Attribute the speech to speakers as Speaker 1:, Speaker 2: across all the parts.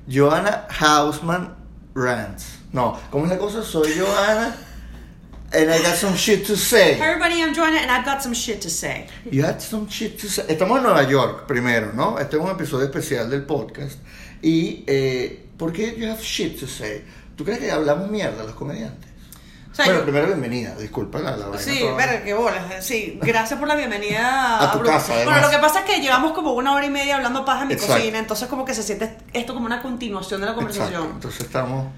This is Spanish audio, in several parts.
Speaker 1: Joanna Hausman Rants. No, ¿cómo es la cosa? Soy Joanna and I got some shit to say.
Speaker 2: Hey everybody, I'm Joanna and I've got some shit to say.
Speaker 1: You had some shit to say. Estamos en Nueva York primero, ¿no? Este es un episodio especial del podcast. Y, ¿por qué you have shit to say? ¿Tú crees que hablamos mierda los comediantes?
Speaker 2: O sea,
Speaker 1: bueno, primero bienvenida, disculpa la vaina.
Speaker 2: Sí,
Speaker 1: toda.
Speaker 2: verga, qué bolas. Sí, gracias por la bienvenida
Speaker 1: a tu casa, además.
Speaker 2: Bueno, lo que pasa es que llevamos como 1 hora y media hablando paja en mi
Speaker 1: Exacto.
Speaker 2: cocina, entonces como que se siente esto como una continuación de la conversación.
Speaker 1: Exacto. Entonces estamos...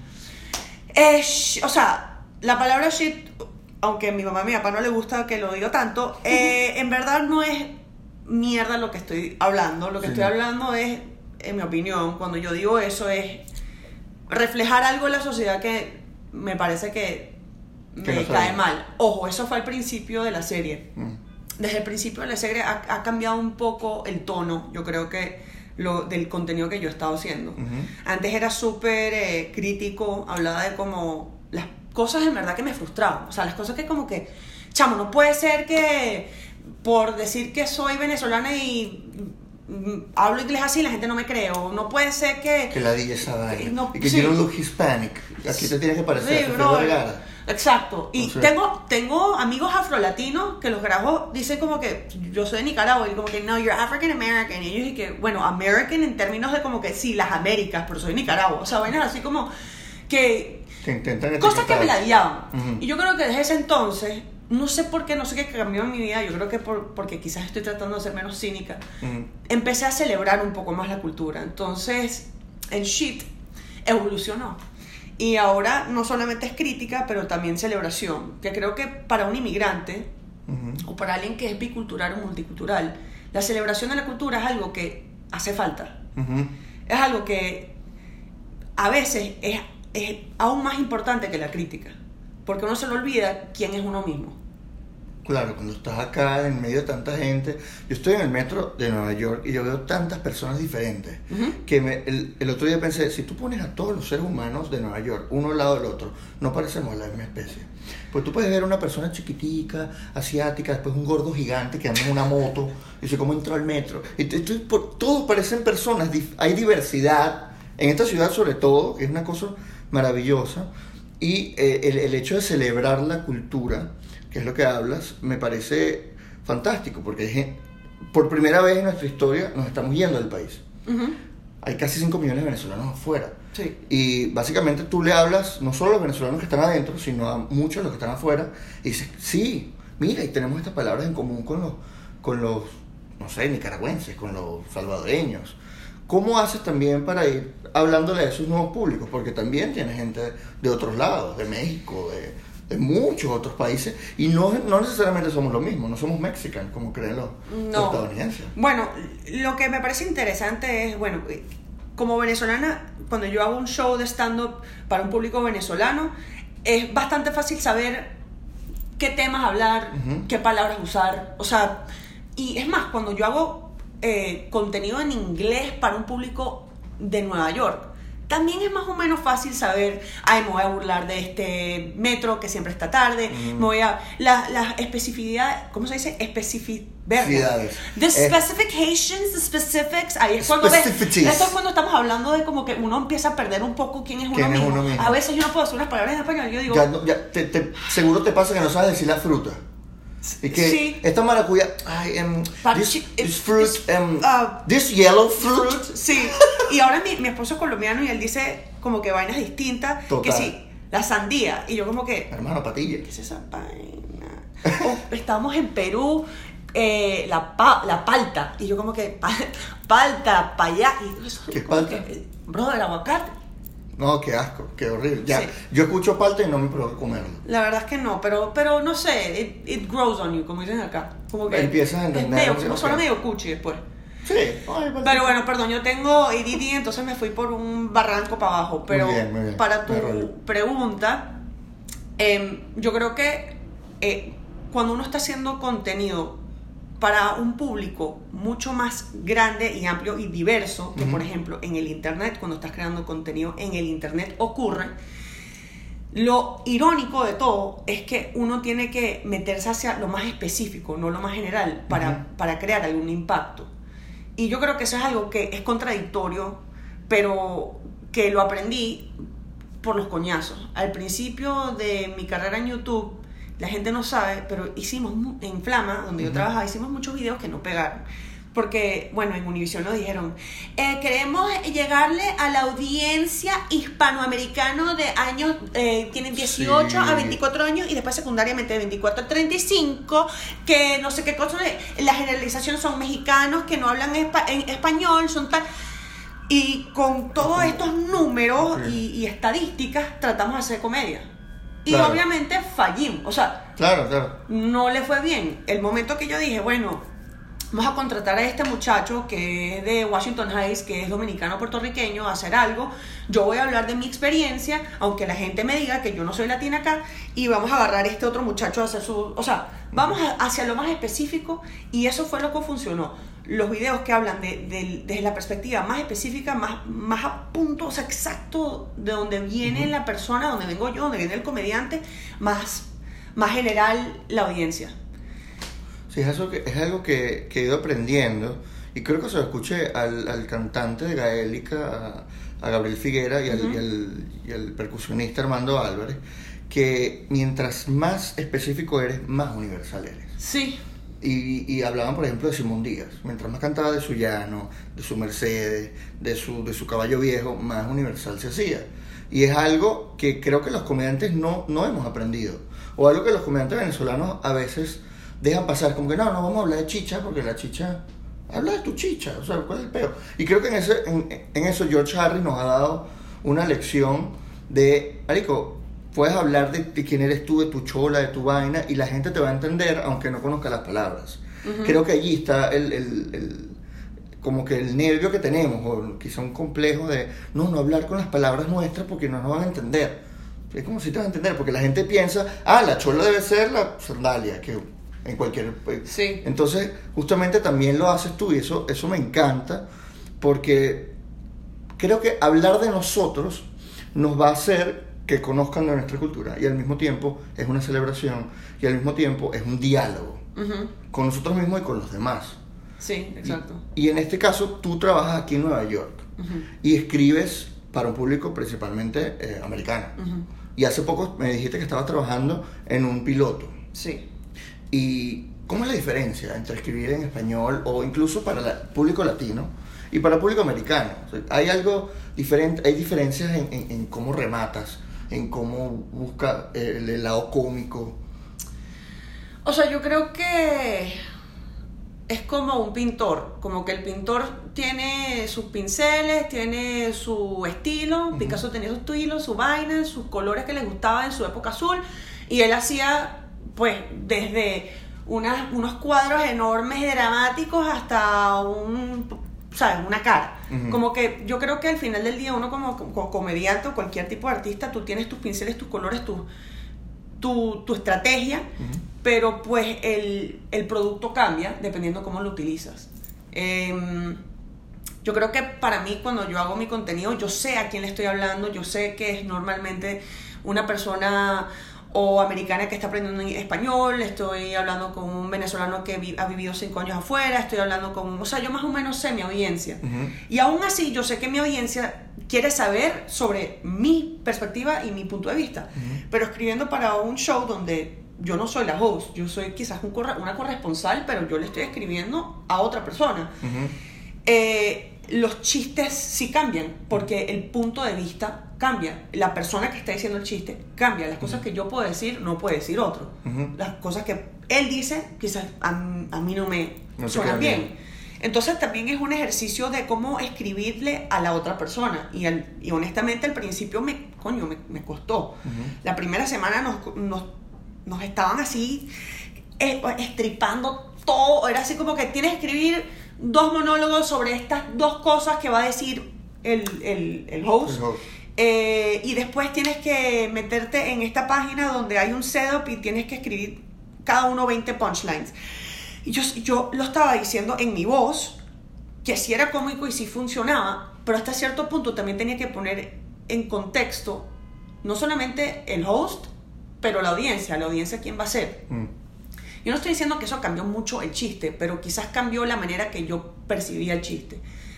Speaker 2: O sea, la palabra shit, aunque a mi mamá y mi papá no le gusta que lo diga tanto, en verdad no es mierda lo que estoy hablando. Lo que estoy hablando es, en mi opinión, cuando yo digo eso, es reflejar algo en la sociedad que me parece que me cae mal. Ojo, eso fue al principio de la serie. Desde el principio de la serie ha cambiado un poco el tono, yo creo que del contenido que yo he estado haciendo. Antes era súper crítico, hablaba de como las cosas en verdad que me frustraban. O sea, las cosas que como que, chamo, no puede ser que por decir que soy venezolana y hablo inglés así la gente no me cree, o no puede ser que
Speaker 1: la DJ esa vaina,
Speaker 2: no,
Speaker 1: y que
Speaker 2: sí.
Speaker 1: you don't look Hispanic, aquí te tienes que parecer
Speaker 2: Sí,
Speaker 1: a
Speaker 2: bro,
Speaker 1: Sofía Vergara.
Speaker 2: exacto. Y
Speaker 1: O sea,
Speaker 2: tengo amigos afrolatinos que los carajos dicen como que yo soy de Nicaragua y como que no, you're African American, y ellos y que, bueno, American en términos de como que sí, las Américas, pero soy de Nicaragua, o sea, vainas así como que
Speaker 1: intentan
Speaker 2: cosas que me
Speaker 1: etiquetar.
Speaker 2: ladeaban. Y yo creo que desde ese entonces, no sé por qué, no sé qué cambió en mi vida, yo creo que porque quizás estoy tratando de ser menos cínica, empecé a celebrar un poco más la cultura. Entonces, el shit evolucionó. Y ahora no solamente es crítica, pero también celebración. Que creo que para un inmigrante, o para alguien que es bicultural o multicultural, la celebración de la cultura es algo que hace falta. Es algo que a veces es aún más importante que la crítica. Porque uno se le olvida quién es uno mismo.
Speaker 1: Claro, cuando estás acá en medio de tanta gente. Yo estoy en el metro de Nueva York y yo veo tantas personas diferentes que el otro día pensé, si tú pones a todos los seres humanos de Nueva York uno al lado del otro, no parecemos la misma especie. Pues tú puedes ver una persona chiquitica, asiática, después un gordo gigante que anda en una moto y dice, ¿cómo entró al metro? Y todos parecen personas, hay diversidad en esta ciudad sobre todo, que es una cosa maravillosa. Y el hecho de celebrar la cultura, que es lo que hablas, me parece fantástico, porque por primera vez en nuestra historia nos estamos yendo del país. Hay casi 5 millones de venezolanos afuera.
Speaker 2: Sí.
Speaker 1: Y básicamente tú le hablas no solo a los venezolanos que están adentro, sino a muchos de los que están afuera, y dices, sí, mira, y tenemos estas palabras en común con los no sé, nicaragüenses, con los salvadoreños. ¿Cómo haces también para ir hablándole a esos nuevos públicos? Porque también tienes gente de otros lados, de México, de muchos otros países, y no necesariamente somos lo mismo, no somos mexicanos como creen los estadounidenses.
Speaker 2: Bueno, lo que me parece interesante es, bueno, como venezolana, cuando yo hago un show de stand-up para un público venezolano, es bastante fácil saber qué temas hablar, qué palabras usar, o sea, y es más, cuando yo hago contenido en inglés para un público de Nueva York, también es más o menos fácil saber, me voy a burlar de este metro que siempre está tarde, me voy a... Las especificidades, ¿cómo se dice?
Speaker 1: Especificidades.
Speaker 2: The specifications, the specifics, ahí es cuando ves, esto es cuando estamos hablando de como que uno empieza a perder un poco quién es uno mismo. A veces yo no puedo decir unas palabras en español, yo digo...
Speaker 1: Seguro te pasa que no sabes decir la fruta. Y que
Speaker 2: sí.
Speaker 1: Esta maracuyá, this fruit, this yellow fruit.
Speaker 2: Sí, y ahora mi esposo es colombiano y él dice como que vainas distintas.
Speaker 1: Total.
Speaker 2: Que sí, la sandía. Y yo como que,
Speaker 1: hermano, patilla.
Speaker 2: ¿qué es esa vaina? Estábamos en Perú, la palta. Y yo como que, palta, payá. Y eso,
Speaker 1: ¿Qué palta?
Speaker 2: Bro, el aguacate.
Speaker 1: No, qué asco, qué horrible. Ya,
Speaker 2: Sí.
Speaker 1: yo escucho palta y no me provoca comerlo.
Speaker 2: La verdad es que no, pero no sé, it grows on you, como dicen acá. Como que
Speaker 1: empiezas a entender.
Speaker 2: Suena medio cuchi después.
Speaker 1: Sí.
Speaker 2: Pero bueno, perdón, yo tengo ADD, entonces me fui por un barranco para abajo. Pero
Speaker 1: muy bien.
Speaker 2: para tu pregunta, yo creo que cuando uno está haciendo contenido para un público mucho más grande y amplio y diverso, que por ejemplo en el internet, cuando estás creando contenido en el internet ocurre, lo irónico de todo es que uno tiene que meterse hacia lo más específico, no lo más general, para crear algún impacto. Y yo creo que eso es algo que es contradictorio, pero que lo aprendí por los coñazos. Al principio de mi carrera en YouTube, la gente no sabe, pero hicimos en Flama, donde yo trabajaba, hicimos muchos videos que no pegaron. Porque, bueno, en Univision nos dijeron, queremos llegarle a la audiencia hispanoamericana de años, tienen 18 a 24 años y después secundariamente de 24 a 35, que no sé qué cosas, la generalización son mexicanos que no hablan en español, son tal... Y con todos estos números y estadísticas tratamos de hacer comedia. Y
Speaker 1: claro,
Speaker 2: obviamente fallimos, o sea,
Speaker 1: claro,
Speaker 2: no le fue bien. El momento que yo dije, bueno, vamos a contratar a este muchacho que es de Washington Heights, que es dominicano puertorriqueño, a hacer algo. Yo voy a hablar de mi experiencia, aunque la gente me diga que yo no soy latina acá, y vamos a agarrar a este otro muchacho a hacer su... O sea, vamos hacia lo más específico, y eso fue lo que funcionó. Los videos que hablan desde la perspectiva más específica, más a punto, o sea, exacto de donde viene la persona, donde vengo yo, donde viene el comediante, más general la audiencia.
Speaker 1: Sí, es algo que he ido aprendiendo, y creo que se lo escuché al cantante de Gaélica, a Gabriel Figuera, y al percusionista Armando Álvarez, que mientras más específico eres, más universal eres.
Speaker 2: Sí.
Speaker 1: Y hablaban, por ejemplo, de Simón Díaz. Mientras más cantaba de su llano, de su Mercedes, de su caballo viejo, más universal se hacía. Y es algo que creo que los comediantes no hemos aprendido. O algo que los comediantes venezolanos a veces dejan pasar. Como que no vamos a hablar de chicha, porque la chicha... Habla de tu chicha, o sea, ¿cuál es el peo? Y creo que en eso George Harris nos ha dado una lección de... Marico, puedes hablar de quién eres tú, de tu chola, de tu vaina, y la gente te va a entender aunque no conozca las palabras. Creo que allí está como que el nervio que tenemos, o quizá un complejo de no hablar con las palabras nuestras porque no nos van a entender. Es como si te van a entender, porque la gente piensa, la chola debe ser la sandalia, que en cualquier...
Speaker 2: Sí.
Speaker 1: Entonces, justamente también lo haces tú, y eso me encanta, porque creo que hablar de nosotros nos va a hacer que conozcan de nuestra cultura, y al mismo tiempo es una celebración, y al mismo tiempo es un diálogo con nosotros mismos y con los demás.
Speaker 2: Sí, exacto.
Speaker 1: Y en este caso tú trabajas aquí en Nueva York y escribes para un público principalmente americano. Y hace poco me dijiste que estabas trabajando en un piloto.
Speaker 2: Sí.
Speaker 1: ¿Y cómo es la diferencia entre escribir en español o incluso para el público latino y para el público americano? O sea, ¿hay algo diferente? ¿Hay diferencias en cómo rematas, en cómo busca el lado cómico?
Speaker 2: O sea, yo creo que es como un pintor, como que el pintor tiene sus pinceles, tiene su estilo, Picasso tenía su estilo, su vaina, sus colores que le gustaban en su época azul, y él hacía, pues, desde unos cuadros enormes y dramáticos hasta una cara. Como que yo creo que al final del día uno como comediante o cualquier tipo de artista, tú tienes tus pinceles, tus colores, tu estrategia, pero pues el producto cambia dependiendo cómo lo utilizas. Yo creo que para mí, cuando yo hago mi contenido, yo sé a quién le estoy hablando, yo sé que es normalmente una persona o americana que está aprendiendo español, estoy hablando con un venezolano que ha vivido 5 años afuera, estoy hablando con... O sea, yo más o menos sé mi audiencia. Y aún así, yo sé que mi audiencia quiere saber sobre mi perspectiva y mi punto de vista. Pero escribiendo para un show donde yo no soy la host, yo soy quizás una corresponsal, pero yo le estoy escribiendo a otra persona. Los chistes sí cambian, porque el punto de vista cambia. La persona que está diciendo el chiste cambia. Las cosas que yo puedo decir, no puede decir otro. Las cosas que él dice, quizás a mí no me suenan bien. Entonces también es un ejercicio de cómo escribirle a la otra persona. Y honestamente al principio me costó. La primera semana nos estaban así estripando todo. Era así como que tienes que escribir 2 monólogos sobre estas 2 cosas que va a decir el host. Y después tienes que meterte en esta página donde hay un setup y tienes que escribir cada uno 20 punchlines. Y yo lo estaba diciendo en mi voz, que sí era cómico y sí funcionaba, pero hasta cierto punto también tenía que poner en contexto no solamente el host, pero la audiencia quién va a ser. Yo no estoy diciendo que eso cambió mucho el chiste, pero quizás cambió la manera que yo percibía el chiste.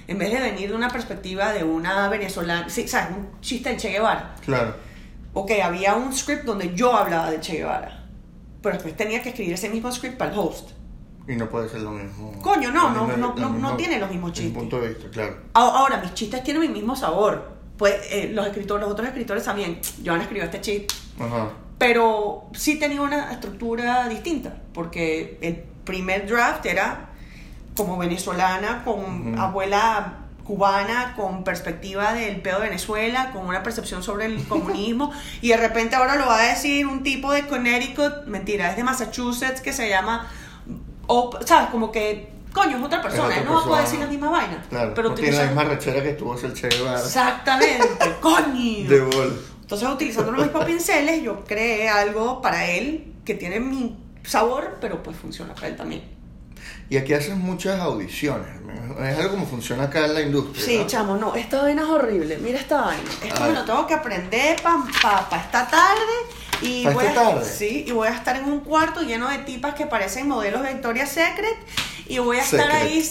Speaker 2: En vez de venir de una perspectiva de una venezolana, sí, ¿sabes? Un chiste de Che Guevara.
Speaker 1: Claro.
Speaker 2: Ok, había un script donde yo hablaba de Che Guevara, pero después tenía que escribir ese mismo script para el host.
Speaker 1: Y no puede ser lo mismo.
Speaker 2: Coño, no tiene los mismos chistes.
Speaker 1: Punto de vista, claro.
Speaker 2: Ahora, mis chistes tienen el mismo sabor. Pues los otros escritores también. Joan escribió este chiste.
Speaker 1: Ajá.
Speaker 2: Pero sí tenía una estructura distinta, porque el primer draft era como venezolana, con abuela cubana, con perspectiva del pedo de Venezuela, con una percepción sobre el comunismo, y de repente ahora lo va a decir un tipo de Connecticut, mentira, es de Massachusetts, que se llama, ¿sabes? Como que, coño, es otra persona, él no va a poder decir la misma vaina.
Speaker 1: Claro,
Speaker 2: pero
Speaker 1: no tiene la misma rechera que tuvo el Che Guevara.
Speaker 2: Exactamente, coño.
Speaker 1: De bol.
Speaker 2: Entonces, utilizando los mismos pinceles, yo creé algo para él que tiene mi sabor, pero pues funciona para él también.
Speaker 1: Y aquí haces muchas audiciones. Es algo como funciona acá en la industria.
Speaker 2: Sí,
Speaker 1: ¿no?
Speaker 2: chamo, no, esta vaina es horrible. Mira esta vaina. Esto me lo tengo que aprender para esta tarde. Y
Speaker 1: ¿Para esta tarde?
Speaker 2: Sí, y voy a estar en un cuarto lleno de tipas que parecen modelos de Victoria's Secret. Y voy a estar ahí,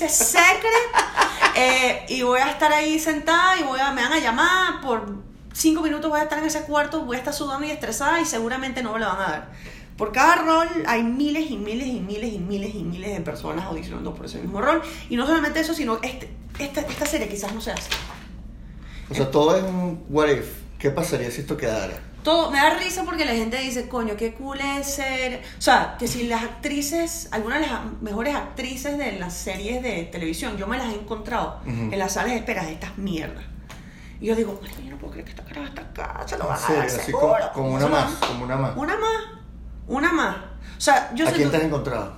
Speaker 2: y voy a estar ahí sentada y me van a llamar por 5 minutos, voy a estar en ese cuarto, voy a estar sudando y estresada y seguramente no me lo van a dar. Por cada rol hay miles y miles y miles y miles y miles de personas audicionando por ese mismo rol. Y no solamente eso, sino esta serie quizás no se hace.
Speaker 1: O sea, todo es un what if. ¿Qué pasaría si esto quedara?
Speaker 2: Todo me da risa porque la gente dice, coño, qué cool es ser... O sea, que si las actrices, algunas de las mejores actrices de las series de televisión, yo me las he encontrado en las salas de espera de estas mierdas. Y yo digo, marico, yo no puedo creer que esta cara está acá, se lo van a dar
Speaker 1: así
Speaker 2: seguro.
Speaker 1: como una más, como una más.
Speaker 2: Una más. O sea, yo
Speaker 1: ¿A
Speaker 2: sé
Speaker 1: quién te has encontrado?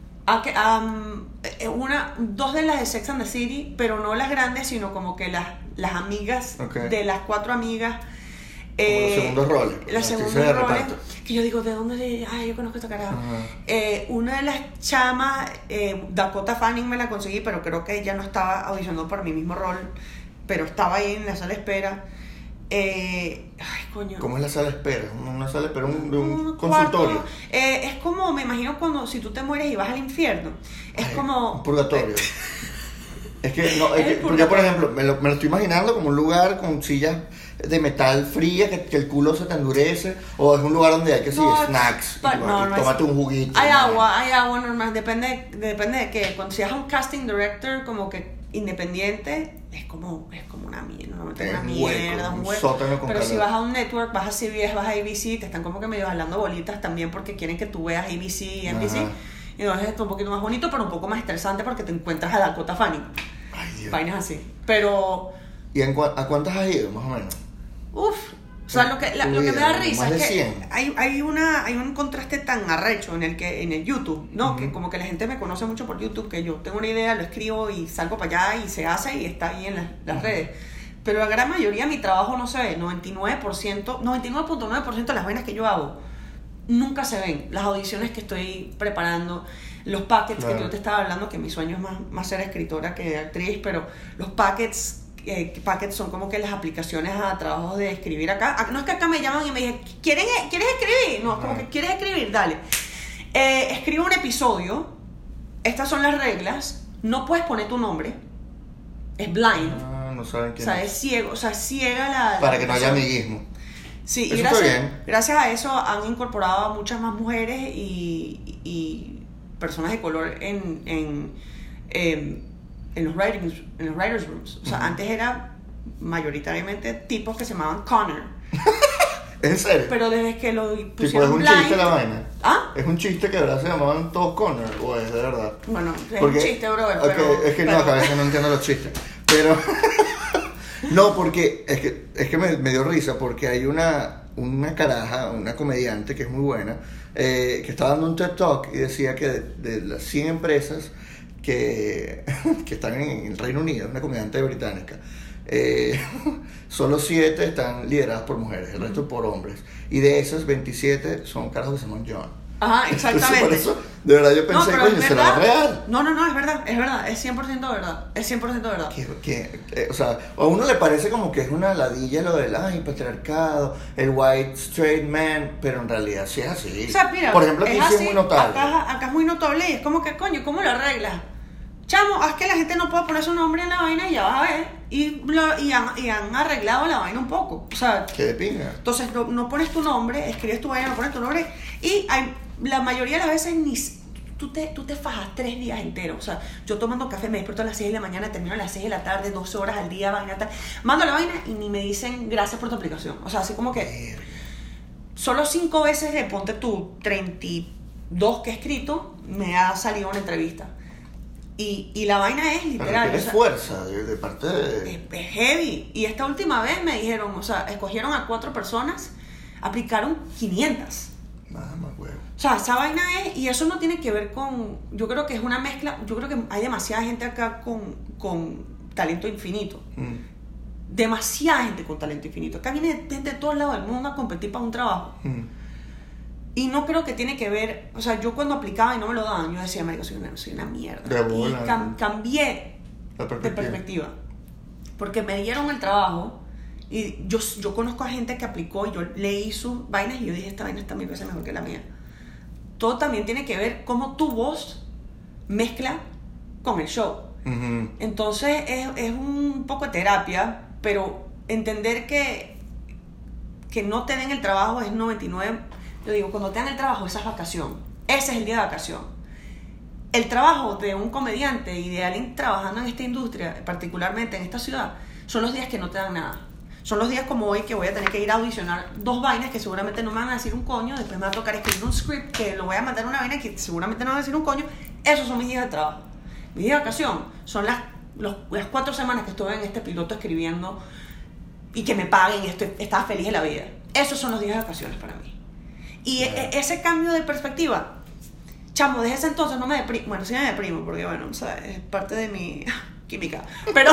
Speaker 2: Dos de las de Sex and the City, pero no las grandes, sino como que las amigas, de las 4 amigas.
Speaker 1: Como los segundos roles.
Speaker 2: Los segundos roles. Que yo digo, ¿de dónde? Ay, yo conozco esta cara. Una de las chamas, Dakota Fanning me la conseguí, pero creo que ella no estaba audicionando por mi mismo rol, pero estaba ahí en la sala de espera. Ay, coño.
Speaker 1: ¿Cómo es la sala de espera? Una sala de espera de un consultorio.
Speaker 2: Es como, me imagino, cuando si tú te mueres y vas al infierno. Es como...
Speaker 1: Un purgatorio. Es que, porque por ejemplo, me lo estoy imaginando como un lugar con sillas de metal fría, que el culo se te endurece, o es un lugar donde hay que snacks, tómate un juguito.
Speaker 2: Hay agua normal, depende de qué. Cuando si vas a un casting director como que independiente, es como una mierda, un hueco. Pero si vas a un network, vas a CBS, vas a ABC, te están como que medio jalando bolitas también porque quieren que tú veas ABC y NBC. Y entonces es un poquito más bonito, pero un poco más estresante porque te encuentras a Dakota Fanning.
Speaker 1: Ay, Dios.
Speaker 2: Vainas así. Pero...
Speaker 1: ¿Y a cuántas has ido, más o menos?
Speaker 2: O sea, lo que me da risa
Speaker 1: es
Speaker 2: que hay un contraste tan arrecho en el YouTube, ¿no? Que como que la gente me conoce mucho por YouTube, que yo tengo una idea, lo escribo y salgo para allá y se hace y está ahí en las redes. Pero la gran mayoría de mi trabajo, no se ve, 99.9% de las vainas que yo hago nunca se ven. Las audiciones que estoy preparando, los packets que yo te estaba hablando, que mi sueño es más ser escritora que actriz, pero los packets son como que las aplicaciones a trabajos de escribir acá. No es que acá me llaman y me dicen, ¿quieres escribir? No, es como que ¿quieres escribir? Dale. Escribe un episodio, estas son las reglas, no puedes poner tu nombre, es blind.
Speaker 1: No saben quién
Speaker 2: o sea, es ciego, o sea, ciega la...
Speaker 1: Para que no haya amiguismo.
Speaker 2: Sí,
Speaker 1: eso
Speaker 2: y gracias a eso han incorporado a muchas más mujeres y personas de color en los writers rooms. O sea, antes era mayoritariamente tipos que se llamaban Connor.
Speaker 1: ¿En serio?
Speaker 2: Pero desde que lo pusieron
Speaker 1: tipo, ¿es un
Speaker 2: blind,
Speaker 1: chiste la vaina?
Speaker 2: ¿Ah?
Speaker 1: ¿Es un chiste que de verdad se llamaban todos Connor o es de verdad?
Speaker 2: Bueno, es un chiste, brother,
Speaker 1: es que no, a veces no entiendo los chistes. Pero... no, porque es que me dio risa porque hay una caraja, una comediante que es muy buena, que estaba dando un TED Talk y decía que de las 100 empresas que están en el Reino Unido, una comediante británica, solo 7 están lideradas por mujeres, el resto por hombres, y de esas 27 son carajos que se llaman John.
Speaker 2: Ajá, exactamente.
Speaker 1: Entonces, por eso, de verdad yo pensé, coño, ¿será real?
Speaker 2: No, es verdad, es 100% verdad, es 100% verdad.
Speaker 1: O sea, a uno le parece como que es una ladilla lo del, patriarcado, el white straight man, pero en realidad sí es así.
Speaker 2: O sea, mira,
Speaker 1: por ejemplo, aquí sí es muy notable.
Speaker 2: Acá es muy notable y es como que, coño, ¿cómo lo arreglas? chamo, haz que la gente no pueda poner su nombre en la vaina y ya vas a ver. Y han arreglado la vaina un poco. O sea,
Speaker 1: qué de pinga.
Speaker 2: Entonces no pones tu nombre, escribes tu vaina, no pones tu nombre. Y la mayoría de las veces ni tú te fajas 3 días enteros. O sea, yo tomando café me despierto a las 6 de la mañana, termino a las 6 de la tarde, 12 horas al día, vaina tal. Mando la vaina y ni me dicen gracias por tu aplicación. O sea, así como que solo 5 veces de ponte tú 32 que he escrito me ha salido una entrevista. Y la vaina es literal.
Speaker 1: Pero fuerza de parte de...
Speaker 2: Es heavy. Y esta última vez me dijeron, o sea, escogieron a 4 personas, aplicaron 500.
Speaker 1: Nada más, huevo.
Speaker 2: O sea, esa vaina es, y eso no tiene que ver con, yo creo que es una mezcla, yo creo que hay demasiada gente acá con talento infinito. Demasiada gente con talento infinito. Acá viene gente de todos lados del mundo a competir para un trabajo. Y no creo que tiene que ver, o sea, yo cuando aplicaba y no me lo daban, yo decía, marico, soy una mierda. Y cambié de perspectiva. Porque me dieron el trabajo y yo conozco a gente que aplicó y yo leí sus vainas y yo dije, esta vaina está 1000 veces mejor que la mía. Todo también tiene que ver cómo tu voz mezcla con el show. Entonces es un poco de terapia, pero entender que no te den el trabajo es 99. Yo digo, cuando te dan el trabajo, esa es vacación. Ese es el día de vacación. El trabajo de un comediante y de alguien trabajando en esta industria, particularmente en esta ciudad, son los días que no te dan nada. Son los días como hoy que voy a tener que ir a audicionar 2 vainas que seguramente no me van a decir un coño. Después me va a tocar escribir un script que lo voy a mandar a una vaina que seguramente no me va a decir un coño. Esos son mis días de trabajo. Mis días de vacación son las 4 semanas que estuve en este piloto escribiendo y que me paguen y estaba feliz de la vida. Esos son los días de vacaciones para mí. Y ese cambio de perspectiva, chamo, desde ese entonces no me deprimo. Bueno, sí me deprimo porque, bueno, o sea, es parte de mi química. Pero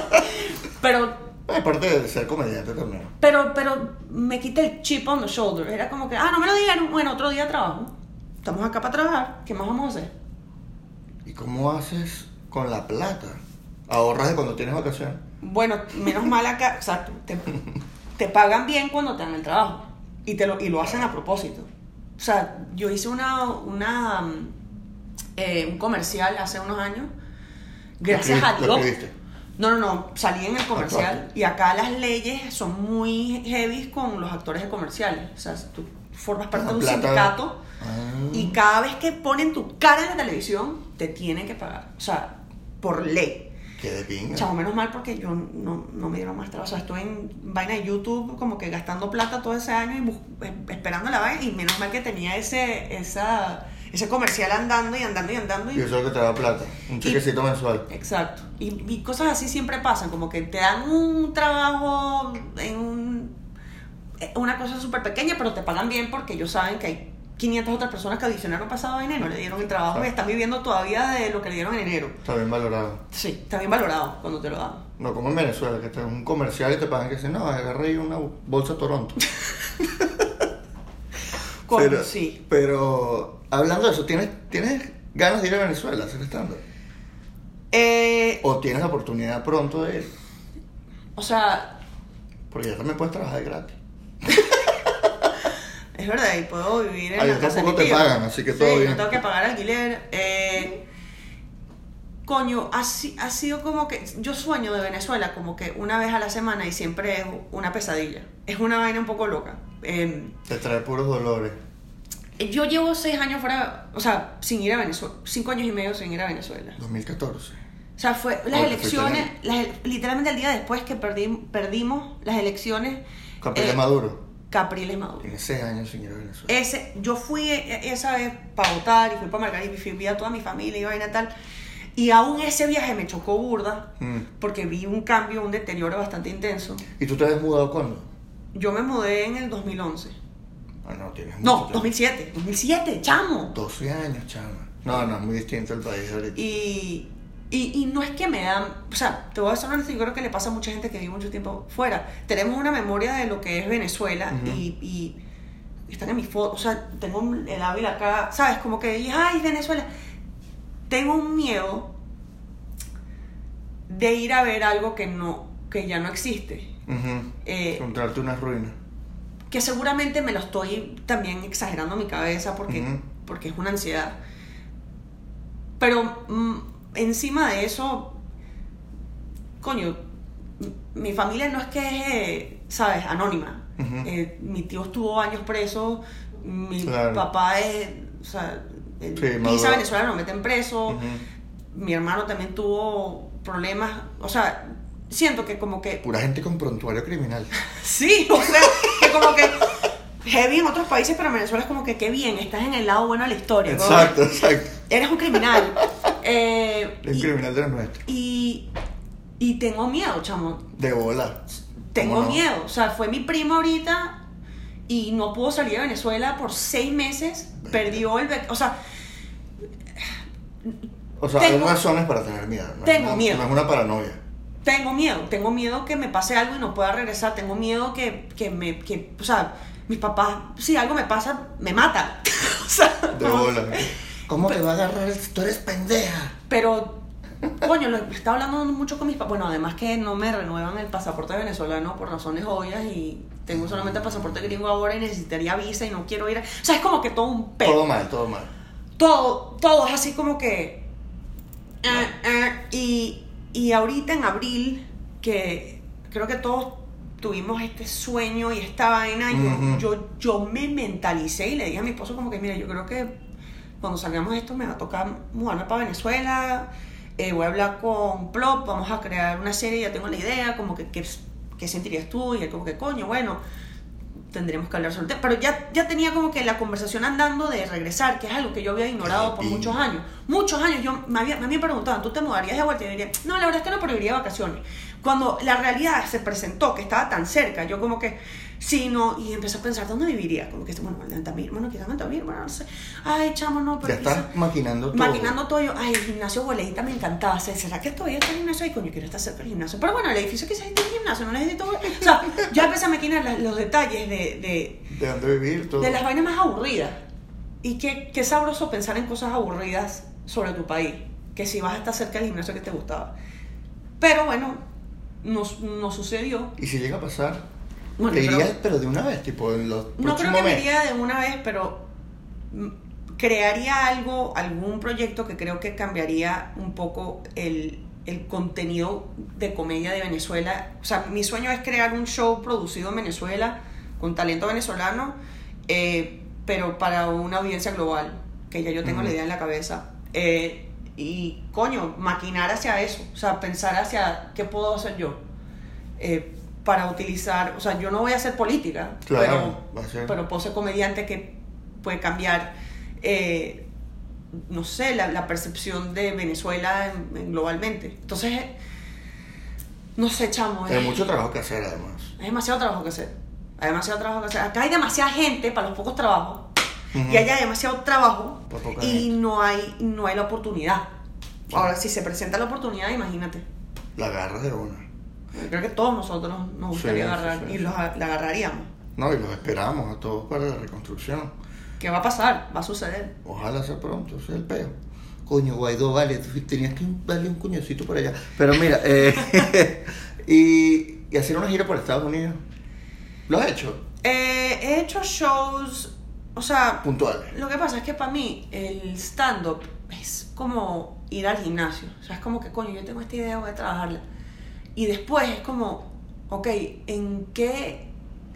Speaker 1: aparte de ser comediante también.
Speaker 2: Pero me quité el chip on the shoulder. Era como que, no me lo dijeron. Bueno, otro día de trabajo. Estamos acá para trabajar. ¿Qué más vamos a hacer?
Speaker 1: ¿Y cómo haces con la plata? ¿Ahorras de cuando tienes vacaciones?
Speaker 2: Bueno, menos mal acá, exacto. Te pagan bien cuando te dan el trabajo. Y lo hacen a propósito. O sea, yo hice un comercial hace unos años. Gracias a Dios. No, salí en el comercial. Y acá las leyes son muy heavy con los actores de comerciales. O sea, tú formas parte de un sindicato y cada vez que ponen tu cara en la televisión, te tienen que pagar. O sea, por ley.
Speaker 1: Qué de pinga.
Speaker 2: Chavo, menos mal porque yo no me dieron más trabajo. O sea, estuve en vaina de YouTube como que gastando plata todo ese año y esperando la vaina. Y menos mal que tenía ese comercial andando. Y
Speaker 1: eso es lo que te da plata. Un chequecito mensual.
Speaker 2: Exacto. Y cosas así siempre pasan. Como que te dan un trabajo en una cosa súper pequeña, pero te pagan bien porque ellos saben que hay 500 otras personas que audicionaron pasado vaina y no le dieron el trabajo y están viviendo todavía de lo que le dieron en enero.
Speaker 1: Está bien valorado.
Speaker 2: Sí, está bien valorado cuando te lo dan.
Speaker 1: No como en Venezuela, que te dan un comercial y te pagan que dicen, no, agarré ahí una bolsa Toronto.
Speaker 2: Sí.
Speaker 1: Pero, hablando de eso, ¿tienes ganas de ir a Venezuela a hacer stand-up? ¿O tienes la oportunidad pronto de ir?
Speaker 2: O sea...
Speaker 1: Porque ya también puedes trabajar de gratis.
Speaker 2: Es verdad, y puedo vivir en la casa de mi
Speaker 1: tampoco te pagan, así que todo bien.
Speaker 2: No tengo que pagar alquiler. Coño, ha sido como que... Yo sueño de Venezuela como que una vez a la semana y siempre es una pesadilla. Es una vaina un poco loca.
Speaker 1: Te trae puros dolores.
Speaker 2: Yo llevo 6 años fuera... O sea, sin ir a Venezuela. 5 años y medio sin ir a Venezuela.
Speaker 1: 2014.
Speaker 2: O sea, fue las elecciones... literalmente el día después que perdimos las elecciones...
Speaker 1: Capriles Maduro.
Speaker 2: Capriles Maduro.
Speaker 1: Tiene 6 años sin ir a Venezuela.
Speaker 2: Yo fui esa vez para votar y fui para Margarita y fui a toda mi familia y vaina tal. Y aún ese viaje me chocó burda porque vi un cambio, un deterioro bastante intenso.
Speaker 1: ¿Y tú te habías mudado cuándo?
Speaker 2: Yo me mudé en el 2011.
Speaker 1: No, tienes mucho
Speaker 2: No, 2007, chamo.
Speaker 1: 12 años, chama. No, es muy distinto el país ahorita.
Speaker 2: Y no es que me dan... O sea, te voy a decir honesto, yo creo que le pasa a mucha gente que vive mucho tiempo fuera. Tenemos una memoria de lo que es Venezuela y están en mis fotos. O sea, tengo el Ávila acá, ¿sabes? Como que, ay, Venezuela. Tengo un miedo de ir a ver algo que ya no existe.
Speaker 1: Encontrarte unas ruinas.
Speaker 2: Que seguramente me lo estoy también exagerando en mi cabeza porque es una ansiedad. Pero encima de eso, coño, mi familia no es que es, ¿sabes?, anónima. Mi tío estuvo años preso, mi papá es, o sea, pisa Venezuela, lo meten preso, mi hermano también tuvo problemas, o sea, siento que como que...
Speaker 1: Pura gente con prontuario criminal.
Speaker 2: Sí, o sea, que como que heavy en otros países, pero en Venezuela es como que qué bien, estás en el lado bueno de la historia.
Speaker 1: Exacto, exacto.
Speaker 2: Eres un criminal.
Speaker 1: Un criminal de los nuestros.
Speaker 2: Y tengo miedo, chamo.
Speaker 1: De bola.
Speaker 2: Tengo miedo. O sea, fue mi primo ahorita y no pudo salir de Venezuela por 6 meses. Perdió el... O sea,
Speaker 1: hay razones para tener miedo.
Speaker 2: Tengo miedo.
Speaker 1: No es una paranoia.
Speaker 2: Tengo miedo que me pase algo y no pueda regresar. Tengo miedo que o sea, mis papás, si algo me pasa, me matan. O sea,
Speaker 1: de bola. ¿Cómo te va a agarrar? Tú eres pendeja.
Speaker 2: Pero, coño, lo estaba hablando mucho con mis papás. Bueno, además que no me renuevan el pasaporte venezolano por razones obvias y tengo solamente el pasaporte gringo ahora y necesitaría visa y no quiero ir. O sea, es como que todo un pedo.
Speaker 1: Todo mal.
Speaker 2: Todo es así como que... Y ahorita en abril, que creo que todos tuvimos este sueño y esta vaina, yo me mentalicé y le dije a mi esposo como que, mira, yo creo que cuando salgamos de esto me va a tocar mudarme para Venezuela, voy a hablar con Plop, vamos a crear una serie, ya tengo la idea, como que ¿qué sentirías tú? Y él como que, coño, bueno, tendremos que hablar sobre el tema. Pero ya tenía como que la conversación andando de regresar, que es algo que yo había ignorado por muchos años. Me habían preguntado, ¿tú te mudarías de vuelta? Y yo diría, no, la verdad es que no, pero iría de vacaciones. Cuando la realidad se presentó, que estaba tan cerca, yo como que, sí, no, y empecé a pensar, ¿dónde viviría? Como que, bueno, en Altamira, bueno, quizás en Altamira, bueno, no sé. Ay, chamo, no, pero
Speaker 1: ya estás maquinando todo.
Speaker 2: Maquinando todo. Yo, ay, el gimnasio Boleita me encantaba. ¿Será que todavía está el gimnasio ahí? Coño, quiero estar cerca del gimnasio. Pero bueno, el edificio quizás está el gimnasio, no necesito... O sea, ya empecé a maquinar los detalles
Speaker 1: de dónde vivir, todo.
Speaker 2: De las vainas más aburridas. Y qué sabroso pensar en cosas aburridas sobre tu país. Que si vas a estar cerca del gimnasio que te gustaba. Pero bueno, no sucedió.
Speaker 1: ¿Y si llega a pasar?
Speaker 2: Bueno,
Speaker 1: ¿te irías, pero de una vez, tipo en los próximos
Speaker 2: no creo que me iría de una vez, pero crearía algún proyecto que creo que cambiaría un poco el contenido de comedia de Venezuela. O sea, mi sueño es crear un show producido en Venezuela con talento venezolano, pero para una audiencia global, que ya yo tengo la idea en la cabeza. Y coño, maquinar hacia eso, o sea, pensar hacia qué puedo hacer yo para utilizar, o sea, yo no voy a hacer política,
Speaker 1: claro,
Speaker 2: pero puedo ser comediante que puede cambiar, no sé, la percepción de Venezuela globalmente. Entonces, no sé, chamo.
Speaker 1: Hay mucho trabajo que hacer, además.
Speaker 2: Hay demasiado trabajo que hacer. Acá hay demasiada gente para los pocos trabajos. Y allá hay demasiado trabajo y no hay la oportunidad. Ahora, si se presenta la oportunidad, imagínate.
Speaker 1: La agarras de una.
Speaker 2: Creo que todos nosotros nos gustaría agarrar y la agarraríamos.
Speaker 1: No, y los esperamos a todos para la reconstrucción.
Speaker 2: ¿Qué va a pasar? Va a suceder.
Speaker 1: Ojalá sea pronto, ese es el peo. Coño, Guaidó, vale, tenías que darle un cuñecito por allá. Pero mira, y hacer una gira por Estados Unidos. ¿Lo has hecho?
Speaker 2: He hecho shows... O sea,
Speaker 1: puntuales.
Speaker 2: Lo que pasa es que para mí el stand-up es como ir al gimnasio. O sea, es como que, coño, yo tengo esta idea, voy a trabajarla. Y después es como, ok, ¿en qué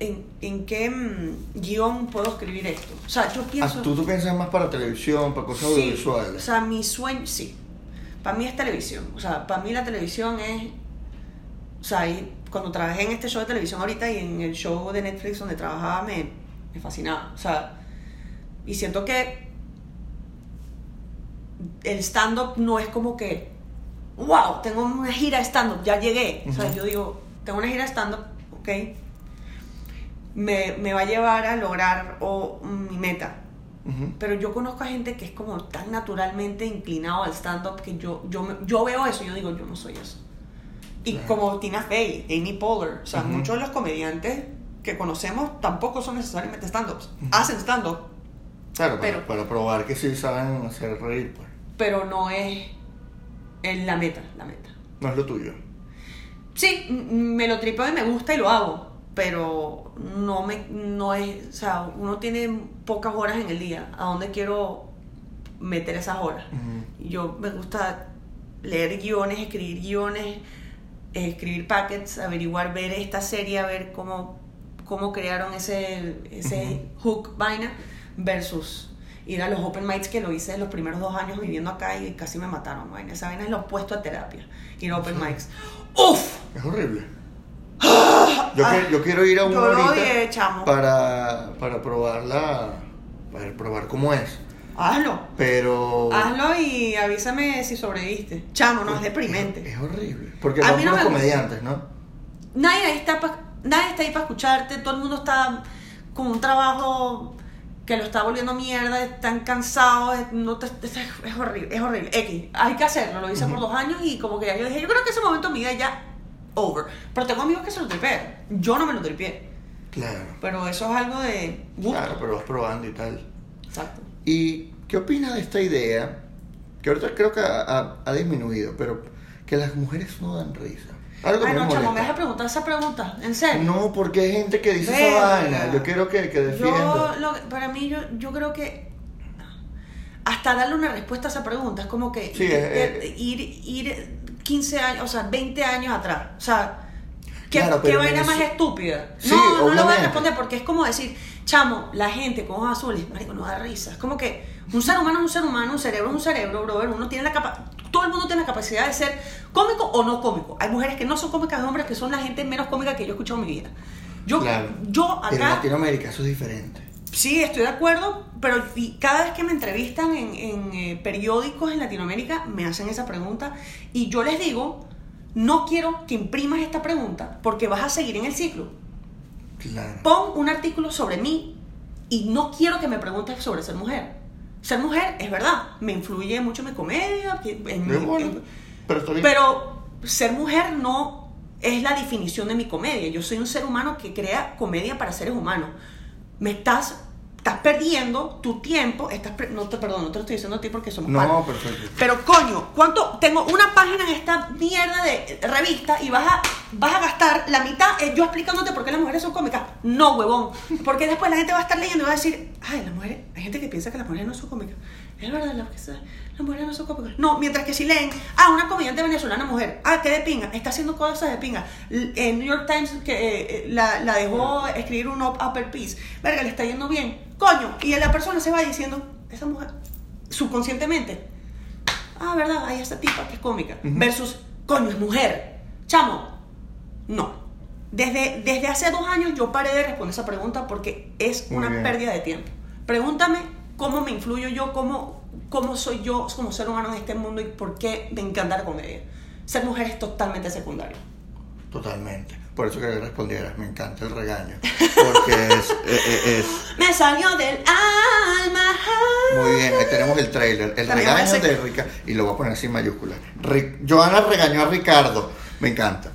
Speaker 2: guión puedo escribir esto? O sea, yo pienso...
Speaker 1: ¿Tú piensas más para televisión, para cosas audiovisuales?
Speaker 2: O sea, mi sueño, sí. Para mí es televisión. O sea, para mí la televisión es... O sea, cuando trabajé en este show de televisión ahorita y en el show de Netflix donde trabajaba me fascinaba. O sea... Y siento que el stand-up no es como que, wow, tengo una gira de stand-up, ya llegué. O sea, yo digo, tengo una gira de stand-up, ok, me va a llevar a lograr mi meta. Pero yo conozco a gente que es como tan naturalmente inclinado al stand-up que yo veo eso y yo digo, yo no soy eso. Y como Tina Fey, Amy Poehler, o sea, muchos de los comediantes que conocemos tampoco son necesariamente stand-ups, hacen stand-up.
Speaker 1: Claro, para probar que sí saben hacer reír, pues.
Speaker 2: Pero no es la meta.
Speaker 1: No es lo tuyo.
Speaker 2: Sí, me lo tripeo y me gusta y lo hago, pero no es, o sea, uno tiene pocas horas en el día. ¿A dónde quiero meter esas horas? Yo me gusta leer guiones, escribir packets, averiguar, ver esta serie, a ver cómo crearon ese hook vaina, versus ir a los open mics, que lo hice en los primeros 2 años viviendo acá y casi me mataron, vaina. Esa vaina es lo opuesto a terapia, ir a open mics. ¡Uf!
Speaker 1: Es horrible. Yo quiero ir a uno ahorita para probar cómo es.
Speaker 2: Hazlo.
Speaker 1: Pero...
Speaker 2: hazlo y avísame si sobreviviste. Chamo, no, es deprimente.
Speaker 1: Es horrible. Porque son puros comediantes, ¿no?
Speaker 2: Nadie está ahí para escucharte. Todo el mundo está con un trabajo que lo está volviendo mierda. Están cansados. Es horrible. Es horrible. X. Hay que hacerlo. Lo hice por 2 años y como que ya yo dije, yo creo que ese momento en mi vida ya over. Pero tengo amigos que se lo tripean. Yo no me lo tripeé.
Speaker 1: Claro.
Speaker 2: Pero eso es algo de gusto.
Speaker 1: Claro, pero vas probando y tal.
Speaker 2: Exacto.
Speaker 1: ¿Y qué opinas de esta idea? Que ahorita creo que ha disminuido, pero que las mujeres no dan risa. Algo que
Speaker 2: Ay,
Speaker 1: me
Speaker 2: no,
Speaker 1: molesta.
Speaker 2: chamo, ¿me vas a preguntar esa pregunta? ¿En serio?
Speaker 1: No, porque hay gente que dice esa vaina. Yo quiero que defienda.
Speaker 2: Para mí, yo creo que hasta darle una respuesta a esa pregunta es como que ir 15 años, o sea, 20 años atrás. O sea, ¿qué vaina más estúpida?
Speaker 1: Sí,
Speaker 2: no lo voy a
Speaker 1: obviamente.
Speaker 2: responder porque es como decir, chamo, la gente con ojos azules, marico, no da risa. Es como que un ser humano es un ser humano, un cerebro es un cerebro, brother. Todo el mundo tiene la capacidad de ser cómico o no cómico. Hay mujeres que no son cómicas, hay hombres que son la gente menos cómica que yo he escuchado en mi vida. Yo acá...
Speaker 1: En Latinoamérica eso es diferente.
Speaker 2: Sí, estoy de acuerdo, pero cada vez que me entrevistan en periódicos en Latinoamérica me hacen esa pregunta y yo les digo, no quiero que imprimas esta pregunta porque vas a seguir en el ciclo.
Speaker 1: Claro.
Speaker 2: Pon un artículo sobre mí y no quiero que me preguntes sobre ser mujer. Ser mujer, es verdad, me influye mucho en mi comedia, pero ser mujer no es la definición de mi comedia. Yo soy un ser humano que crea comedia para seres humanos. Estás perdiendo tu tiempo. No te lo estoy diciendo a ti porque somos panas.
Speaker 1: No, perfecto.
Speaker 2: Pero coño, ¿cuánto? Tengo una página en esta mierda de revista y vas a gastar la mitad yo explicándote por qué las mujeres son cómicas. No, huevón. Porque después la gente va a estar leyendo y va a decir, ay, las mujeres, hay gente que piensa que las mujeres no son cómicas. Es verdad, las mujeres no son cómicas. No, mientras que si leen, una comediante venezolana mujer, qué de pinga, está haciendo cosas de pinga. En New York Times que la dejó escribir un upper piece. Verga, le está yendo bien. Coño, y la persona se va diciendo, esa mujer, subconscientemente, verdad, hay esta tipa que es cómica. Versus, coño, es mujer. Chamo, no. Desde hace 2 años yo paré de responder esa pregunta porque es una pérdida de tiempo. Pregúntame cómo me influyo yo, cómo soy yo como ser humano en este mundo y por qué me encanta la comedia. Ser mujer es totalmente secundario.
Speaker 1: Totalmente. Por eso quería que respondieras. Me encanta el regaño. Porque es...
Speaker 2: Me salió del alma.
Speaker 1: Muy bien, ahí tenemos el trailer. El regaño de Ricardo. Y lo voy a poner así en mayúsculas. Johanna regañó a Ricardo. Me encanta.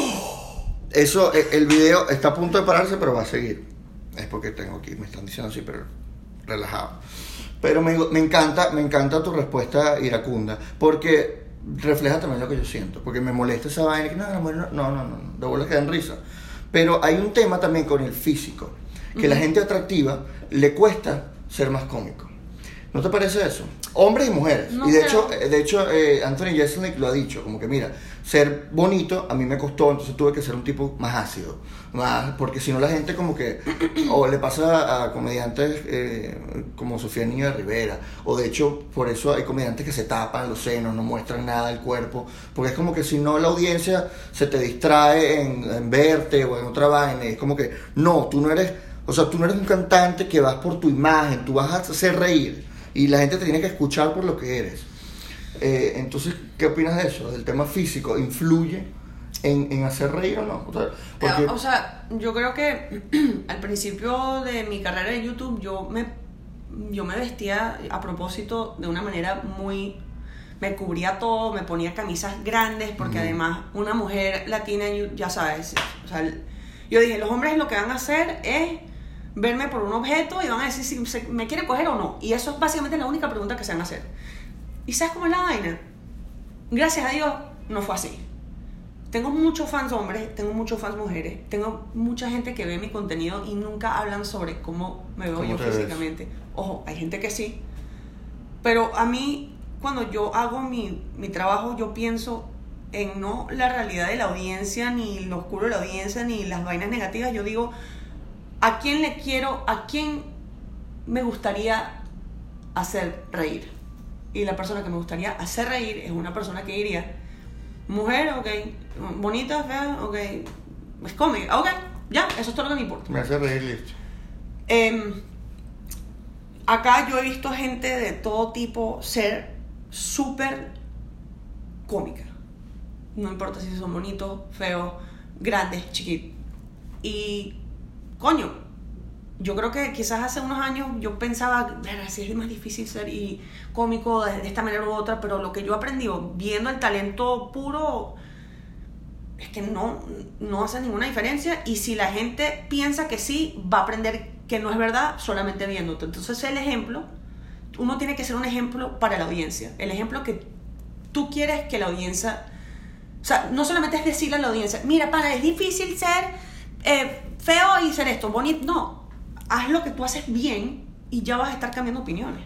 Speaker 1: Eso, el video está a punto de pararse, pero va a seguir. Es porque tengo aquí, me están diciendo así, pero relajado. Pero me encanta tu respuesta iracunda. Porque refleja también lo que yo siento, porque me molesta esa vaina que no, de bolas que dan risa. Pero hay un tema también con el físico, que la gente atractiva le cuesta ser más cómico. ¿No te parece eso? Hombres y mujeres.
Speaker 2: No,
Speaker 1: y de hecho Anthony Jeselnik lo ha dicho, como que mira, ser bonito a mí me costó, entonces tuve que ser un tipo más ácido, porque si no la gente como que, o le pasa a comediantes como Sofía Niño de Rivera, o de hecho por eso hay comediantes que se tapan los senos, no muestran nada del cuerpo, porque es como que si no la audiencia se te distrae en verte o en otra vaina, es como que no, tú no eres un cantante que vas por tu imagen, tú vas a hacer reír y la gente te tiene que escuchar por lo que eres. Entonces, ¿qué opinas de eso? ¿Del tema físico? ¿Influye en hacer reír o no?
Speaker 2: O sea, yo creo que al principio de mi carrera de YouTube yo me vestía a propósito de una manera muy... Me cubría todo, me ponía camisas grandes porque además una mujer latina, ya sabes, o sea, yo dije, los hombres lo que van a hacer es verme por un objeto y van a decir si me quiere coger o no. Y eso es básicamente la única pregunta que se van a hacer. ¿Y sabes cómo es la vaina? Gracias a Dios no fue así. Tengo muchos fans hombres, tengo muchos fans mujeres, tengo mucha gente que ve mi contenido y nunca hablan sobre cómo me veo yo físicamente. Ojo, hay gente que sí, pero a mí cuando yo hago mi trabajo, yo pienso en no la realidad de la audiencia, ni lo oscuro de la audiencia, ni las vainas negativas. Yo digo, ¿a quién me gustaría hacer reír? Y la persona que me gustaría hacer reír es una persona que diría, mujer, ok, bonita, fea, ok, es cómica, ok, ya, eso es todo lo que me importa.
Speaker 1: Me hace reír, listo.
Speaker 2: Acá yo he visto gente de todo tipo ser súper cómica. No importa si son bonitos, feos, grandes, chiquitos. Y, coño, yo creo que quizás hace unos años yo pensaba, si es más difícil ser y cómico de esta manera u otra, pero lo que yo aprendí viendo el talento puro es que no hace ninguna diferencia, y si la gente piensa que sí, va a aprender que no es verdad solamente viéndote. Entonces el ejemplo, uno tiene que ser un ejemplo para la audiencia, el ejemplo que tú quieres que la audiencia, o sea, no solamente es decirle a la audiencia, mira, pana, es difícil ser feo y ser esto, bonito, no, haz lo que tú haces bien y ya vas a estar cambiando opiniones.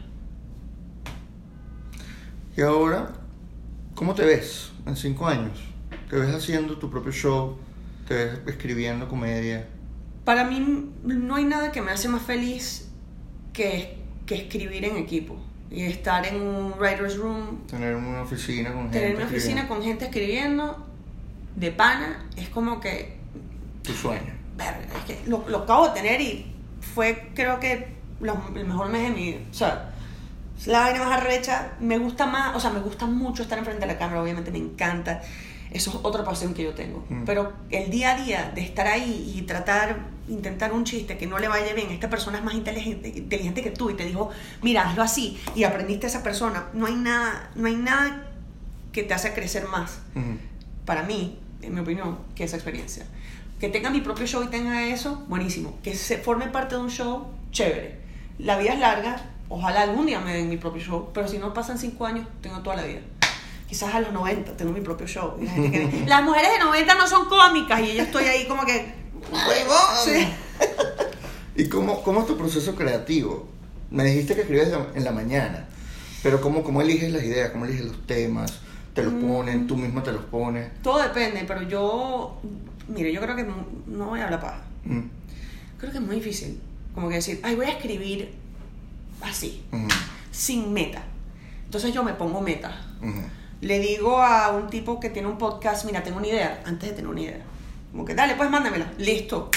Speaker 1: Y ahora, ¿cómo te ves en 5 años? ¿Te ves haciendo tu propio show? ¿Te ves escribiendo comedia?
Speaker 2: Para mí no hay nada que me hace más feliz que escribir en equipo y estar en un writer's room.
Speaker 1: Tener una oficina con gente.
Speaker 2: Tener una oficina con gente escribiendo de pana es como que...
Speaker 1: Tu sueño.
Speaker 2: Es que lo acabo de tener y fue, creo que, el mejor mes de mi vida. O sea, es la vaina más arrecha. Me gusta más, o sea, me gusta mucho estar enfrente de la cámara, obviamente me encanta. Eso es otra pasión que yo tengo. Pero el día a día de estar ahí y intentar un chiste que no le vaya bien, esta persona es más inteligente que tú y te dijo, mira, hazlo así, y aprendiste a esa persona, no hay nada que te hace crecer más, para mí, en mi opinión, que esa experiencia. Que tenga mi propio show y tenga eso, buenísimo. Que se forme parte de un show, chévere. La vida es larga, ojalá algún día me den mi propio show, pero si no pasan 5 años, tengo toda la vida. Quizás a los 90 tengo mi propio show. Y la gente que, las mujeres de 90 no son cómicas, y yo estoy ahí como que...
Speaker 1: Sí. ¿Y cómo es tu proceso creativo? Me dijiste que escribes en la mañana, pero ¿cómo eliges las ideas? ¿Cómo eliges los temas? ¿Te los ponen? ¿Tú misma te los pones?
Speaker 2: Todo depende, pero yo... Mire, yo creo que no voy a hablar paja. Creo que es muy difícil. Como que decir, voy a escribir así, sin meta. Entonces yo me pongo meta. Le digo a un tipo que tiene un podcast, mira, tengo una idea, antes de tener una idea. Como que, dale, pues mándamela. Listo.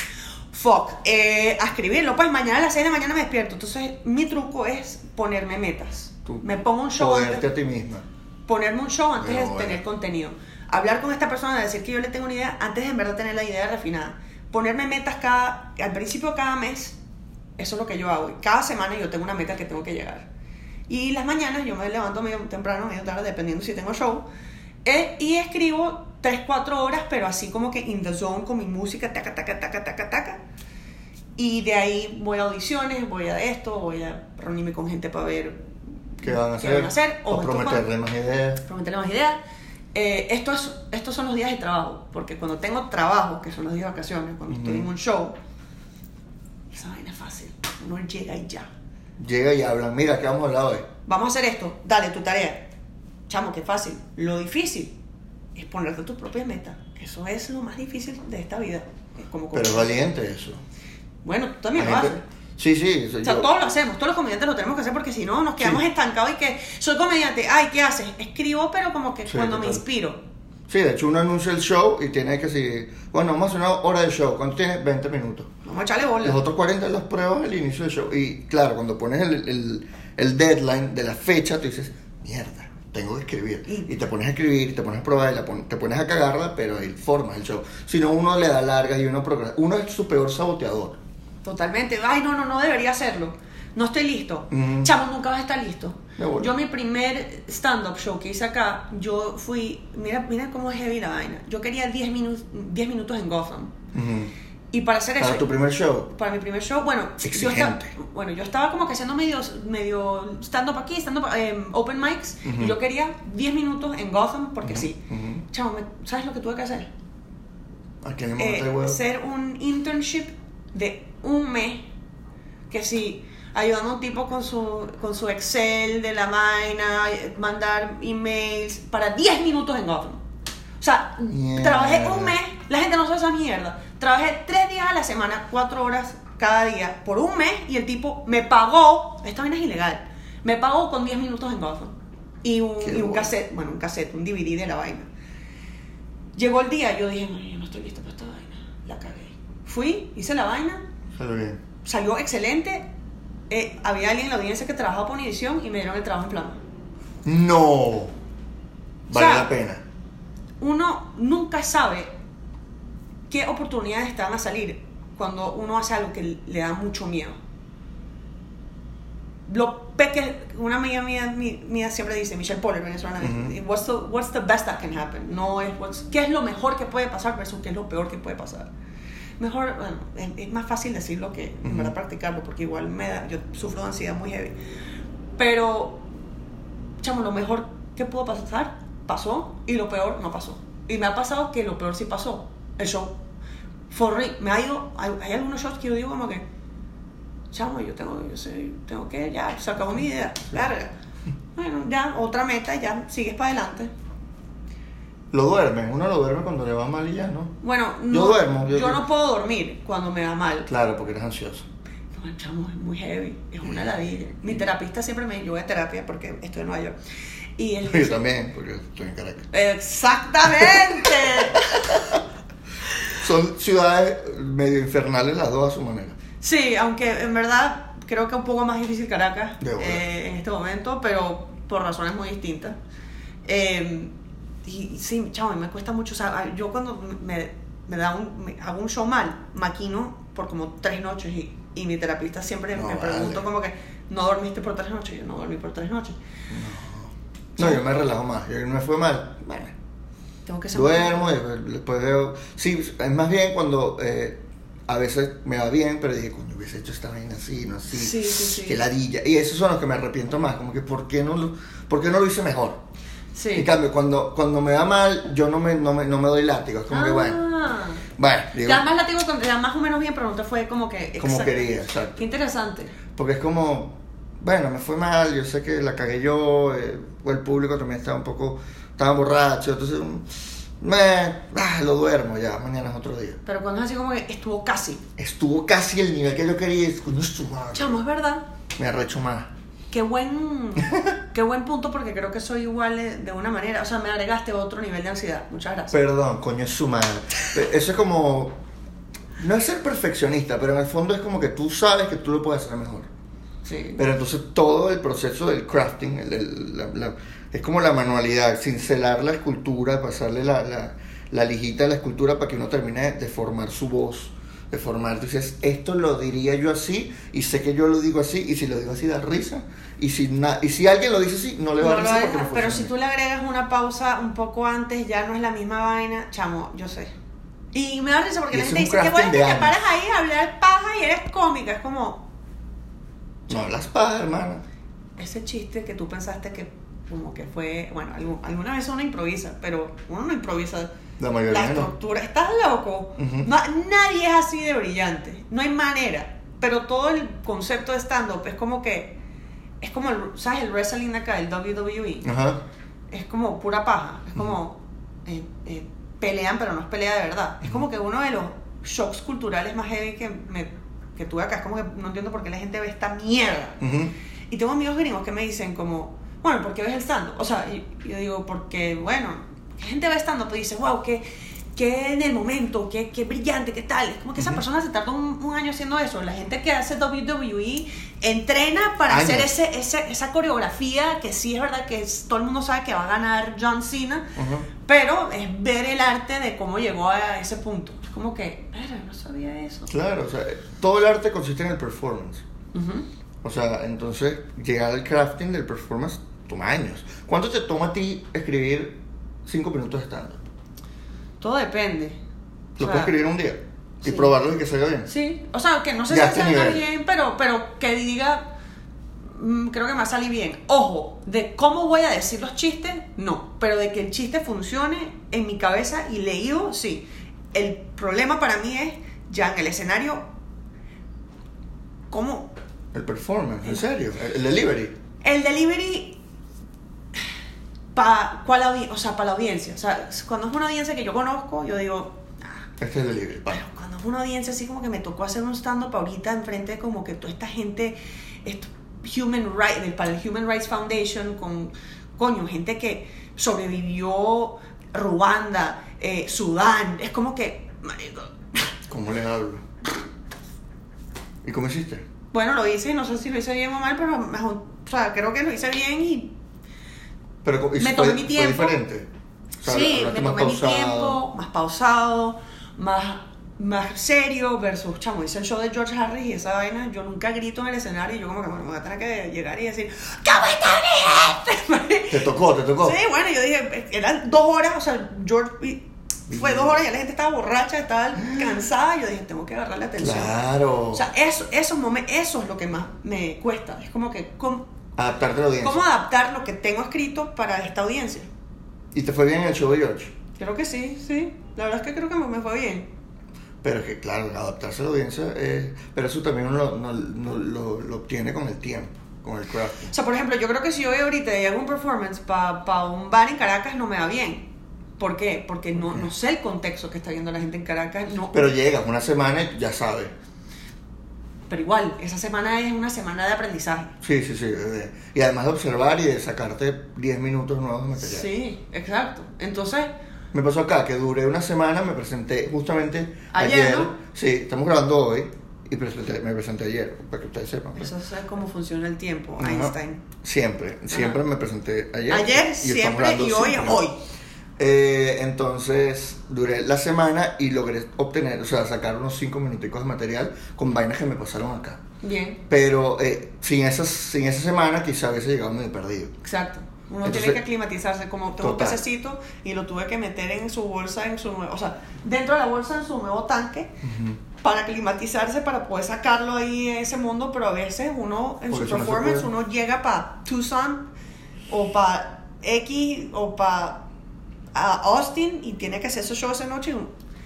Speaker 2: A escribirlo, pues mañana a las 6 de la mañana me despierto. Entonces mi truco es ponerme metas. Me pongo un show.
Speaker 1: Ponerte a ti misma.
Speaker 2: Ponerme un show antes de tener contenido. Hablar con esta persona, decir que yo le tengo una idea antes de en verdad tener la idea refinada. Ponerme metas al principio de cada mes, eso es lo que yo hago. Cada semana yo tengo una meta que tengo que llegar. Y las mañanas yo me levanto medio temprano, medio tarde, dependiendo si tengo show, y escribo 3-4 horas, pero así como que in the zone con mi música, taca, taca, taca, taca, taca. Y de ahí voy a audiciones, voy a esto, voy a reunirme con gente para ver
Speaker 1: qué van a hacer, o prometerle más ideas.
Speaker 2: Estos son los días de trabajo, porque cuando tengo trabajo, que son los días de vacaciones, cuando estoy en un show, esa vaina es fácil, uno llega y ya.
Speaker 1: Llega y hablan, mira, ¿qué vamos a hablar hoy?
Speaker 2: Vamos a hacer esto, dale tu tarea. Chamo, qué fácil. Lo difícil es ponerte tus propias metas. Eso es lo más difícil de esta vida.
Speaker 1: Pero es valiente eso.
Speaker 2: Bueno, tú también lo haces.
Speaker 1: Sí.
Speaker 2: O sea, todos lo hacemos, todos los comediantes lo tenemos que hacer, porque si no nos quedamos estancados y que soy comediante, ¿qué haces? Escribo, pero como que cuando me inspiro.
Speaker 1: Sí, de hecho uno anuncia el show y tiene que decir, bueno, vamos a hacer una hora de show. ¿Cuánto tienes? 20 minutos.
Speaker 2: Vamos a echarle bola.
Speaker 1: Los otros 40 las pruebas al inicio del show. Y claro, cuando pones el deadline de la fecha, tú dices, mierda, tengo que escribir. Y te pones a escribir, y te pones a probar, te pones a cagarla, pero ahí formas el show. Si no, uno le da largas y uno es su peor saboteador.
Speaker 2: Totalmente. No debería hacerlo. No estoy listo. Chamo, nunca vas a estar listo. Yo mi primer stand-up show que hice acá, yo fui... Mira cómo es heavy la vaina. Yo quería 10 minutos en Gotham. Y para hacer eso...
Speaker 1: ¿Para tu primer show?
Speaker 2: Para mi primer show, bueno...
Speaker 1: Exigente.
Speaker 2: Yo estaba como que haciendo medio stand-up aquí, stand-up open mics. Y yo quería 10 minutos en Gotham porque sí. Chamo, ¿sabes lo que tuve que hacer?
Speaker 1: ¿A quién le
Speaker 2: hacer un internship de un mes, que sí, ayudando a un tipo con su Excel de la vaina, mandar emails para 10 minutos en Gotham. O sea, trabajé un mes, la gente no sabe esa mierda. Trabajé 3 días a la semana, 4 horas cada día, por un mes, y el tipo me pagó, esta vaina es ilegal, me pagó con 10 minutos en Gotham. Y un cassette, un DVD de la vaina. Llegó el día, yo dije, no, yo no estoy lista para esta vaina, la cagué. Fui, hice la vaina, salió excelente. Había alguien en la audiencia que trabajaba por Univision y me dieron el trabajo en plano.
Speaker 1: No, vale la pena.
Speaker 2: Uno nunca sabe qué oportunidades están a salir cuando uno hace algo que le da mucho miedo. Una amiga mía siempre dice, Michelle Poller, venezolana, what's the best that can happen? No es qué es lo mejor que puede pasar versus qué es lo peor que puede pasar. Mejor, bueno, es más fácil decirlo que en verdad practicarlo, porque igual yo sufro de ansiedad muy heavy. Pero, chamo, lo mejor que pudo pasar, pasó, y lo peor no pasó. Y me ha pasado que lo peor sí pasó, el show. Hay algunos shows que yo digo como que, chamo, yo tengo que, ya, se acabó mi idea, larga. Bueno, ya, otra meta, ya, sigues para adelante.
Speaker 1: Lo duerme, uno lo duerme cuando le va mal y ya, ¿no?
Speaker 2: Bueno,
Speaker 1: yo duermo.
Speaker 2: Yo no puedo dormir cuando me va mal.
Speaker 1: Claro, porque eres ansioso.
Speaker 2: No, chamo, es muy heavy, es una ladilla. Mi terapista siempre yo voy a terapia porque estoy en Nueva York. Y él dice,
Speaker 1: yo también, porque estoy en Caracas.
Speaker 2: ¡Exactamente!
Speaker 1: Son ciudades medio infernales las dos a su manera.
Speaker 2: Sí, aunque en verdad creo que un poco más difícil Caracas en este momento, pero por razones muy distintas. Y sí, chavo, me cuesta mucho. O sea, yo cuando hago un show mal, maquino por como 3 noches y mi terapista siempre me pregunta como que, ¿no dormiste por 3 noches? Yo no dormí por 3 noches.
Speaker 1: No, yo me relajo más. Yo me fue mal, bueno,
Speaker 2: tengo que ser
Speaker 1: duermo y después veo. Sí, es más bien cuando a veces me va bien, pero dije, coño, hubiese hecho esta vaina así, no así.
Speaker 2: Sí.
Speaker 1: Que ladilla. Y esos son los que me arrepiento más, como que ¿por qué no lo hice mejor?
Speaker 2: Sí.
Speaker 1: En cambio, cuando me va mal, yo no me doy látigo. Es como que bueno, digo,
Speaker 2: ya más látigo, ya más o menos bien, pero no te fue como que
Speaker 1: como quería, exacto.
Speaker 2: Qué interesante.
Speaker 1: Porque es como, bueno, me fue mal, yo sé que la cagué yo, o el público también estaba borracho, entonces lo duermo ya, mañana es otro día.
Speaker 2: Pero cuando es así como que estuvo casi
Speaker 1: el nivel que yo quería, coño, es tu madre.
Speaker 2: Chamo, es verdad.
Speaker 1: Me arrecho más.
Speaker 2: Qué buen punto, porque creo que soy igual de una manera. O sea, me agregaste otro nivel de ansiedad. Muchas gracias.
Speaker 1: Perdón, coño, es su madre. Eso es como, no es ser perfeccionista, pero en el fondo es como que tú sabes que tú lo puedes hacer mejor.
Speaker 2: Sí.
Speaker 1: Pero entonces todo el proceso del crafting, es como la manualidad, cincelar la escultura, pasarle la lijita a la escultura para que uno termine de formar su voz, de formar. Entonces, esto lo diría yo así, y sé que yo lo digo así, y si lo digo así da risa, y si alguien lo dice así, no le va a dar risa porque no
Speaker 2: pero si tú le agregas una pausa un poco antes, ya no es la misma vaina, chamo, yo sé. Y me da risa porque la gente dice, qué bueno que te paras ahí a hablar paja y eres cómica, es como...
Speaker 1: No hablas paja, hermana.
Speaker 2: Ese chiste que tú pensaste que como que fue... Bueno, alguna vez uno improvisa, pero uno no improvisa la estructura. No. ¿Estás loco?
Speaker 1: Uh-huh.
Speaker 2: Nadie es así de brillante. No hay manera. Pero todo el concepto de stand-up es como que... Es como, ¿sabes? El wrestling acá, el WWE.
Speaker 1: Uh-huh.
Speaker 2: Es como pura paja. Es como... pelean, pero no es pelea de verdad. Es como que uno de los shocks culturales más heavy que tuve acá. Es como que no entiendo por qué la gente ve esta mierda.
Speaker 1: Uh-huh.
Speaker 2: Y tengo amigos gringos que me dicen como, bueno, ¿por qué ves el stand-up? O sea, yo digo, porque, bueno, la gente ve stand-up y dice, wow, que en el momento, que brillante, qué tal. Es como que esa persona se tardó un año haciendo eso. La gente que hace WWE entrena para hacer esa coreografía, que sí es verdad que todo el mundo sabe que va a ganar John Cena, pero es ver el arte de cómo llegó a ese punto. Es como que, no sabía eso.
Speaker 1: Claro, o sea, todo el arte consiste en el performance. O sea, entonces llegar al crafting del performance toma años. ¿Cuánto te toma a ti escribir 5 minutos de stand-up?
Speaker 2: Todo depende.
Speaker 1: ¿Lo puedes escribir un día? Y probarlo y que salga bien.
Speaker 2: Sí, o sea, que no sé si salga bien, pero que diga, creo que me va a salir bien. Ojo, de cómo voy a decir los chistes, no. Pero de que el chiste funcione en mi cabeza y leído, sí. El problema para mí es, ya en el escenario, cómo
Speaker 1: El performance, ¿en serio? El delivery.
Speaker 2: El delivery o sea, para la audiencia. O sea, cuando es una audiencia que yo conozco, yo digo,
Speaker 1: Este es el delivery,
Speaker 2: pero cuando es una audiencia así como que me tocó hacer un stand-up ahorita enfrente de como que toda esta gente, para el Human Rights Foundation, con, coño, gente que sobrevivió Ruanda, Sudán, es como que, marico.
Speaker 1: ¿Cómo les hablo? ¿Y cómo hiciste?
Speaker 2: Bueno, lo hice, no sé si lo hice bien o mal, pero o sea, creo que lo hice bien y
Speaker 1: Pero
Speaker 2: me tomé mi tiempo.
Speaker 1: ¿Fue diferente? O sea,
Speaker 2: Sí, me tomé mi tiempo, más pausado, más serio, versus, chamo, hice el show de George Harris y esa vaina, yo nunca grito en el escenario y yo como que bueno, me voy a tener que llegar y decir ¿cómo está mi gente?
Speaker 1: ¿Te tocó?
Speaker 2: Sí, bueno, yo dije, eran 2 horas, o sea, George fue 2 horas y la gente estaba borracha, estaba cansada, y yo dije, tengo que agarrarle atención.
Speaker 1: Claro.
Speaker 2: O sea, esos momentos, eso es lo que más me cuesta, es como que
Speaker 1: adaptarte a la audiencia.
Speaker 2: ¿cómo adaptar lo que tengo escrito para esta audiencia?
Speaker 1: ¿Y te fue bien en el show de George?
Speaker 2: Creo que sí, la verdad es que creo que me fue bien.
Speaker 1: Pero es que, claro, adaptarse a la audiencia pero eso también uno lo obtiene con el tiempo, con el crafting.
Speaker 2: O sea, por ejemplo, yo creo que si yo voy ahorita y hago un performance para un bar en Caracas, no me va bien. ¿Por qué? Porque no sé el contexto que está viendo la gente en Caracas. No.
Speaker 1: Pero llegas una semana y ya sabes.
Speaker 2: Pero igual, esa semana es una semana de aprendizaje.
Speaker 1: Sí. Y además de observar y de sacarte 10 minutos nuevos de material.
Speaker 2: Sí, exacto. Entonces,
Speaker 1: me pasó acá que duré una semana, me presenté justamente
Speaker 2: ayer. ¿No?
Speaker 1: Sí, estamos grabando hoy y me presenté ayer, para que ustedes sepan.
Speaker 2: Eso es cómo funciona el tiempo,
Speaker 1: Ajá.
Speaker 2: Einstein.
Speaker 1: Siempre me presenté ayer.
Speaker 2: Ayer, siempre y hoy, hoy.
Speaker 1: Entonces duré la semana y logré obtener, o sea, sacar unos 5 minuticos de material con vainas que me pasaron acá.
Speaker 2: Bien.
Speaker 1: Pero sin esa semana quizá hubiese llegado medio perdido.
Speaker 2: Exacto. Uno
Speaker 1: Entonces,
Speaker 2: tiene que aclimatizarse, como tengo un pececito y lo tuve que meter en su bolsa, o sea, dentro de la bolsa en su nuevo tanque, para aclimatizarse, para poder sacarlo ahí en ese mundo, pero a veces uno, en su performance, uno llega para Tucson, o para X, o para Austin, y tiene que hacer su show esa noche,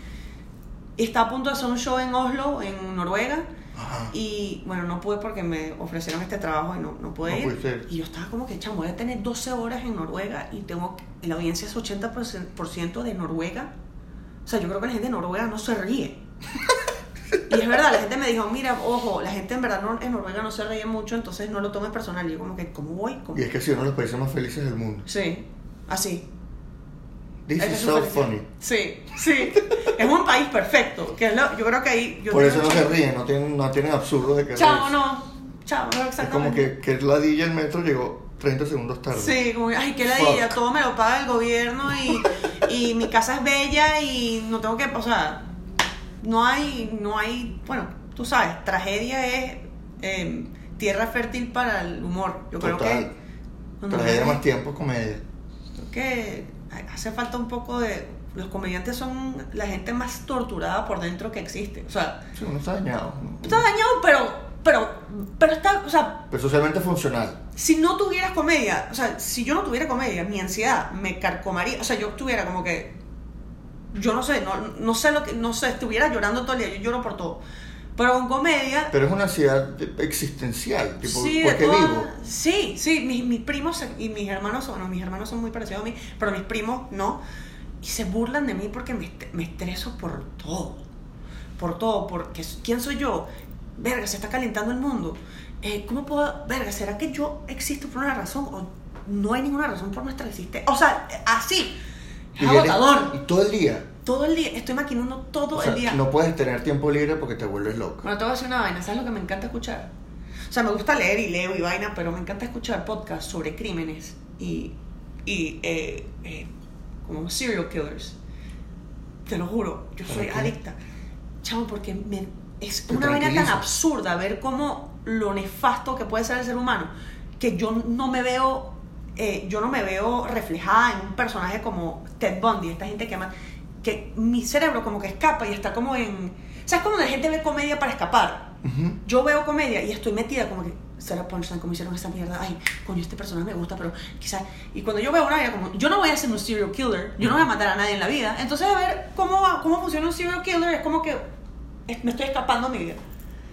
Speaker 2: y está a punto de hacer un show en Oslo, en Noruega.
Speaker 1: Ajá.
Speaker 2: Y bueno, no pude porque me ofrecieron este trabajo y no pude ir. Y yo estaba como que, chamo, voy a tener 12 horas en Noruega y la audiencia es 80% de Noruega. O sea, yo creo que la gente de Noruega no se ríe. Y es verdad, la gente me dijo, mira, ojo, la gente en verdad en Noruega no se ríe mucho, entonces no lo tomes personal. Y yo como que, ¿cómo voy?
Speaker 1: Y es que sí, uno de los países más felices del mundo.
Speaker 2: Sí, así.
Speaker 1: This is so funny.
Speaker 2: Sí. Es un país perfecto. Yo creo que ahí.
Speaker 1: Por eso no se ríen, no tienen absurdo de que
Speaker 2: Chao, no, exactamente.
Speaker 1: Es como que ladilla el metro llegó 30 segundos tarde.
Speaker 2: Sí, como, ay, qué ladilla, todo me lo paga el gobierno y mi casa es bella y no tengo que. O sea, no hay. Bueno, tú sabes, tragedia es tierra fértil para el humor. Yo creo que.
Speaker 1: Tragedia más tiempo, comedia.
Speaker 2: Creo que hace falta un poco de. Los comediantes son la gente más torturada por dentro que existe. O sea,
Speaker 1: sí, uno está dañado.
Speaker 2: Está dañado, pero está, o sea,
Speaker 1: pero socialmente funcional.
Speaker 2: Si no tuvieras comedia, o sea, si yo no tuviera comedia, mi ansiedad me carcomaría. O sea, yo estuviera como que, yo no sé, estuviera llorando todo el día. Yo lloro por todo. Pero con comedia.
Speaker 1: Pero es una ansiedad existencial, tipo,
Speaker 2: sí,
Speaker 1: porque vivo.
Speaker 2: Sí, mis primos y mis hermanos son muy parecidos a mí, pero mis primos no. Y se burlan de mí porque me estreso por todo. Porque ¿quién soy yo? Verga, se está calentando el mundo. ¿Cómo puedo? Verga, ¿será que yo existo por una razón? ¿O no hay ninguna razón por nuestra existencia? O sea, así. Es agotador.
Speaker 1: ¿Y todo el día?
Speaker 2: Todo el día. Estoy maquinando todo el día.
Speaker 1: No puedes tener tiempo libre porque te vuelves loco.
Speaker 2: Bueno, te voy a decir una vaina. ¿Sabes lo que me encanta escuchar? O sea, me gusta leer y leo y vaina, pero me encanta escuchar podcasts sobre crímenes y como serial killers. Te lo juro, yo soy adicta. Chamo, porque es una vaina tan absurda ver cómo lo nefasto que puede ser el ser humano, que yo no me veo reflejada en un personaje como Ted Bundy, esta gente que mi cerebro como que escapa y está como en... O sea, es como la gente ve comedia para escapar.
Speaker 1: Uh-huh.
Speaker 2: Yo veo comedia y estoy metida como que será punchline, como hicieron esta mierda, ay, coño, este personaje me gusta, pero quizás... Y cuando yo veo una vida como, yo no voy a ser un serial killer, yo no voy a matar a nadie en la vida, entonces a ver cómo funciona un serial killer es como que me estoy escapando a mi vida.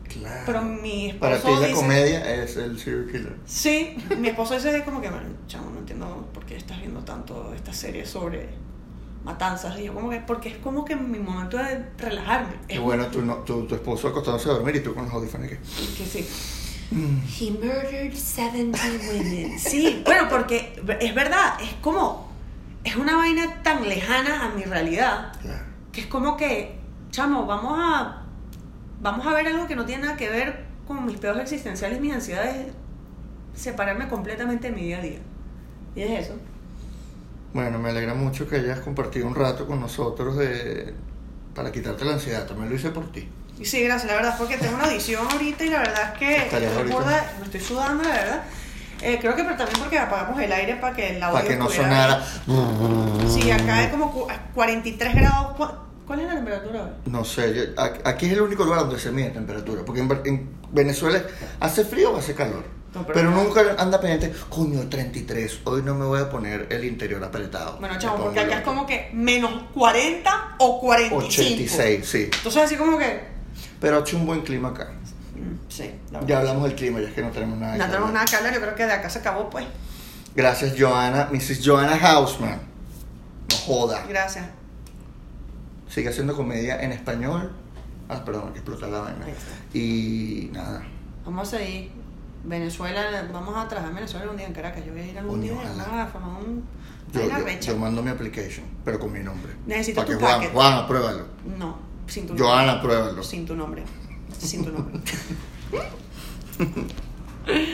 Speaker 1: Claro.
Speaker 2: Pero mi esposo
Speaker 1: Para ti la
Speaker 2: dice,
Speaker 1: comedia es el serial killer.
Speaker 2: sí, mi esposo dice como que, bueno, chamo, no entiendo por qué estás viendo tanto esta serie sobre matanzas. Y yo como que, porque es como que mi momento de relajarme.
Speaker 1: Y bueno, tu esposo acostándose a dormir y tú con los audífonos que...
Speaker 2: Que sí. He murdered 70 women. Sí, bueno, porque es verdad, es como, es una vaina tan lejana a mi realidad,
Speaker 1: Claro.
Speaker 2: que es como que, chamo, vamos a ver algo que no tiene nada que ver con mis pedos existenciales, mis ansiedades, separarme completamente de mi día a día. Y es eso.
Speaker 1: Bueno, me alegra mucho que hayas compartido un rato con nosotros para quitarte la ansiedad. También lo hice por ti.
Speaker 2: Y sí, gracias, la verdad es porque tengo una audición ahorita y la verdad es que
Speaker 1: Estarías ahorita.
Speaker 2: me estoy sudando, la verdad. Creo que pero también porque apagamos el aire para que el audio
Speaker 1: Para que no
Speaker 2: estuviera
Speaker 1: sonara...
Speaker 2: bien. Sí, acá es como 43 grados. ¿Cuál es la temperatura hoy?
Speaker 1: No sé, aquí es el único lugar donde se mide temperatura. Porque en Venezuela hace frío o hace calor.
Speaker 2: No,
Speaker 1: pero nunca anda pendiente, coño, 33, hoy no me voy a poner el interior apretado.
Speaker 2: Bueno,
Speaker 1: Me
Speaker 2: chamo,
Speaker 1: pongo
Speaker 2: porque acá es
Speaker 1: loco.
Speaker 2: como que menos 40 o 45.
Speaker 1: 86, sí.
Speaker 2: Entonces así como que...
Speaker 1: Pero ha hecho un buen clima acá.
Speaker 2: Sí, la
Speaker 1: Ya
Speaker 2: verdad.
Speaker 1: hablamos del clima, ya es que no tenemos nada
Speaker 2: No
Speaker 1: que
Speaker 2: tenemos
Speaker 1: hablar.
Speaker 2: nada que hablar, yo creo que de acá se acabó pues.
Speaker 1: Gracias, Johanna, Mrs. Johanna Hausman. No joda.
Speaker 2: Gracias.
Speaker 1: Sigue haciendo comedia en español. Perdón, que explota la vaina.
Speaker 2: Ahí está.
Speaker 1: Y nada.
Speaker 2: Vamos a ir. Venezuela, vamos a trabajar en Venezuela un día en Caracas. Yo voy a ir algún
Speaker 1: Coño,
Speaker 2: día,
Speaker 1: ojalá.
Speaker 2: vamos a formar un...
Speaker 1: Yo,
Speaker 2: Hay una
Speaker 1: yo,
Speaker 2: recha.
Speaker 1: yo mando mi application, pero con mi nombre.
Speaker 2: Necesito
Speaker 1: Para
Speaker 2: tu
Speaker 1: que
Speaker 2: packet.
Speaker 1: Juan, apruébalo.
Speaker 2: No, sin tu
Speaker 1: Johanna,
Speaker 2: nombre.
Speaker 1: apruébalo.
Speaker 2: Sin tu nombre. Sin tu nombre.